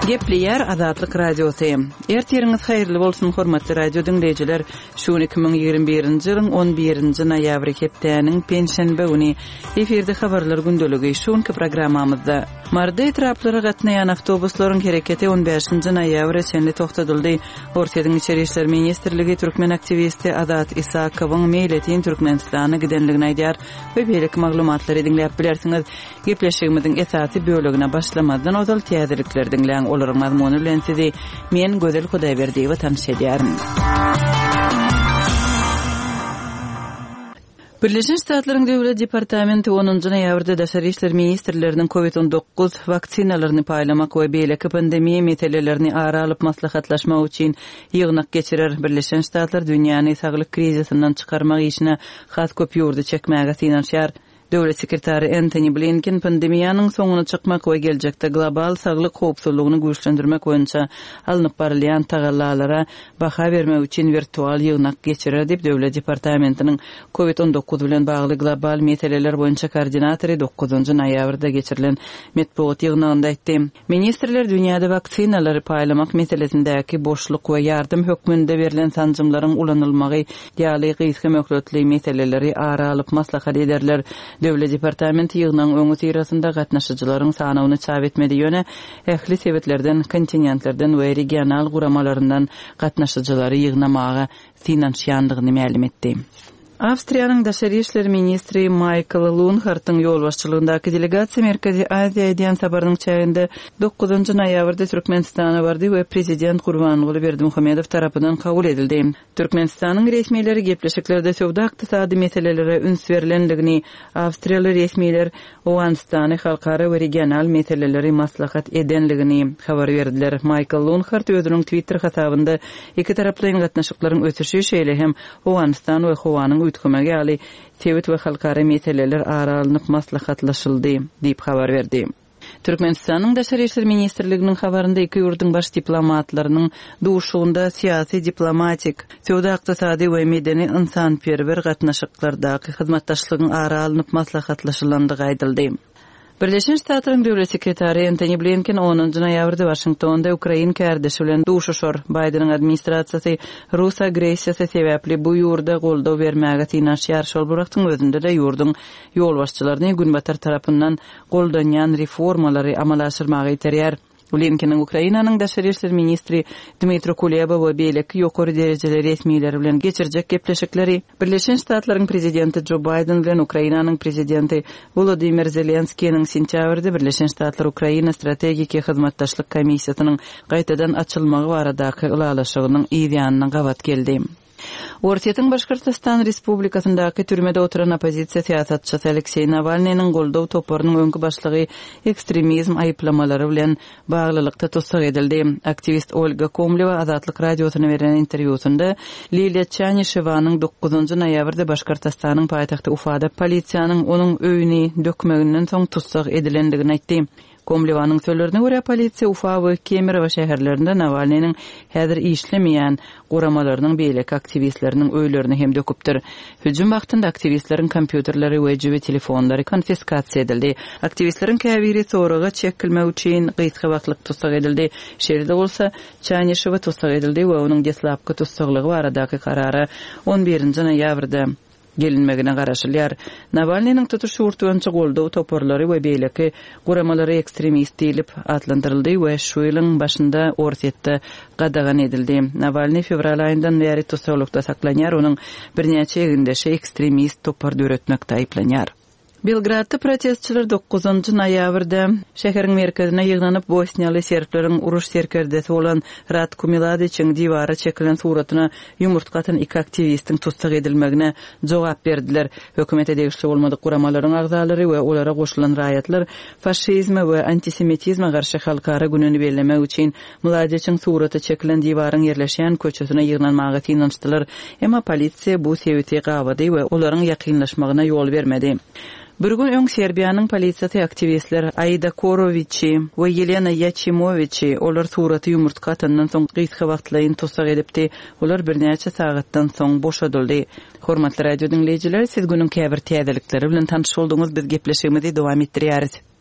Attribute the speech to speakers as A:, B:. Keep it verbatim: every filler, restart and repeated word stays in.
A: Gepleyer Azatlyk Radiosu. Ertiriňiz haýyrly bolsun hormatly radio dinleýijiler. Şu iki ming ýigirme birinji ýylyň on birinji noýabry hepdeniň penşenbe güni efirde habarlar gündöligi şuňky programmamyzda marda etraplary gatnaýan awtobuslaryň hereketi on beşinji noýabr senli togtadyldy. Ortadyň içeri işler ministrligi türkmen aktivisti Azat Isakowyň meýletin Türkmenistana gidenligini aýdýar we beýleki maglumatlary dinläp bilersiňiz. Gepleşigimiziň esasy bölügine başlamadan ozal täzelikler dinläň olaryň mazmuny bilen sizi men Gözel Hudaýberdiýewa tanış edýärim. Birleşen Ştatlaryň Döwlet Departamenti onunji noýabrda Daşary işler ministrleriniň covid on dokuz vaksinalaryny paýlamak we beýleki pandemiýa meselelerini ara alyp maslahatlaşmak üçin ýygnak geçirer. Birleşen Ştatlar dünýäni saglyk krizisinden çykarmak işine has köp ýurdu çekmäge synanýar. Döwlet sekretary Antony Blinken pandemiýanyň soňuna çykmak we geljekde global saglyk howpsuzlygyny güýçlendirmek boýunça alınıp barylýan tagallalara baha bermek üçin virtual ýygnak geçirer diýip Döwlet Departamentiniň covid on dokuz bilen bagly global meseleler boýunça koordinatory dokuzunji noýabrda geçirilen metbuat ýygnagynda aýtdy. Ministrler dünýäde vaksinalary paýlamak meselesindäki boşluk we ýardym hökmünde berilen sanjymlaryň ulanylmagy ýaly gysga möhletli meseleleri ara alyp maslahat ederler. Döwlet Departamenti ýygnaň öňü tirasynda gatnaşyjylaryň sanawyny çap etmedi ýöne ähli sebetlerden, kontinentlerden we regional guramalaryndan gatnaşyjylary ýygnamaga synanýandygyny ma'lum etdi. Awstriýanyň Daşary işler ministri Michael Lunhartyň ýolbaşçylygyndaky delegasiýa Merkezi Aziýa eden sabarynyň çäginde dokuzunji noýabrda Türkmenistana bardy we prezident Gurbanguly Berdimuhamedow tarapyndan kabul edildi. Türkmenistanyň resmiýetleri gepleşiklerde sowda ykdysady meselelere üns berilendigini, Awstriýaly resmiýetler Owganistany halkara we regional meseleleri maslahat edenligini habar berdiler. Michael Lunhart özüniň Twitter hasabynda iki taraplyň gatnaşyklaryň ötüşi şeýle hem Owganistan we Howanyň ütkömegi ýaly tewit we halkara meseleler ara alınıp maslahatlaşyldy diýip habar berdi. Türkmenistanyň Daşary işler ministrliginiň habarynda iki ýurduň baş diplomatlarynyň duşugynda syýasy, diplomatik, sowda ykdysady we medeni insanperwer gatnaşyklardaky hyzmatdaşlygyň ara alınıp maslahatlaşylandygy aýdyldy. Birleşen Ştatlaryň Döwlet sekretary Antony Blinken onunji noýabrda Washingtonda Ukraina kärdeşi bilen duşuşar. Bidenin administrasiýasy Rus agresiýasy sebäpli bu ýurda goldaw bermäge synanýar. Şol burakdyň özünde de ýurduň ýolbaşçylaryny günbatar tarapyndan goldanýan reformalary amalaşdyrmagy ýeterýär. Blinken'in Ukrainanyň Daşary işler ministri Dmitry Kuleba we beýleki ýokary derejeli resmiýetleri bilen geçirjek gepleşikleri, Birleşen Ştatlaryň prezidenti Joe Biden bilen Ukrainanyň prezidenti Volodymyr Zelenskiýiň sentýabrda Birleşen Ştatlar Ukraina strategik hyzmatdaşlyk komissiýasynyň gaýtadan açylmagy baradaky ulalaşygynyň ýygyanyna gabat geldi. Ortaýatyň Başkyrtystan Respublikasyndaky türmede oturan opozisiýa syýasatçysy Aleksey Navalnyň goldaw toparynyň öňkü başlygy ekstremizm aýplamalary bilen baglylykda tutsak edildi. Aktivist Olga Komleva Azatlyk radiosyna beren interwýusynda Liliya Çanyşewanyň dokuzunji noýabrda Başkyrtystanyň paýtagty Ufada polisiýanyň onuň öýüni dökmeginden soň tutsak edilendigini aýtdy. Komlevanyň sözlerine görä polisiýa Ufa we Kemerow şäherlerinde Navalnyň häzir işlemeýän guramalarynyň beýleki aktivistleriniň öýlerini hem döküpdir. Hüjüm wagtynda aktivistleriň kompýuterleri we jibe telefonlary konfiskasiýa edildi. Aktivistlerin käbiri soraga çekilmek üçin gysga wagtlyk tutsak edildi. Şeýle bolsa Çanyşew tutsak edildi we onuň deslapky tutsaklygy baradaky karary on birinji noýabrda gelinmegine garaşylýar. Navalnyň tutuşy urtugynça goldaw toporlary we beýleki guramalary ekstremist diýilip adlandyryldy we şu ýylyň başynda Ortaýatda gadagan edildi. Navalny fevral aýyndan beri tutuklukda saklanýar, onuň birnäçe ýegindeşi ekstremist topar döretmekde aýplanýar. Belgradda protestçiler dokuzunji noýabrda şäheriň merkezine ýygnanyp Bosniýaly serbleriň uruş serkerdesi bolan Ratko Mladićiň diwara çekilen suratyna ýumurtkatan iki aktivistiň tutsak edilmegine jogap berdiler. Hökümete degişli bolmadyk guramalaryň agzalary we olara goşulan raýatlar faşizme we antisemitizme garşy halkara gününi bellemek üçin Mladićiň suraty çekilen diwaryň ýerleşýän köçesine ýygnanmagy synanýdylar. Emma polisiýa bu sebäpli gabady we olaryň ýakynlaşmagyna ýol bermedi. Bir gün öň Serbiýanyň polisiýasy aktivistler Aida Korovići we Yelena Yachimovići olar suraty ýumurtka atandan soň gysga wagtlaryň tutsak edipdi. Olar birnäçe sagatdan soň boşadyldy. Hormatly radio dinleýijiler, siz günüň käbir täzelikleri bilen tanyş bolduňyz. Biz gepleşigimizi dowam etdirýäris.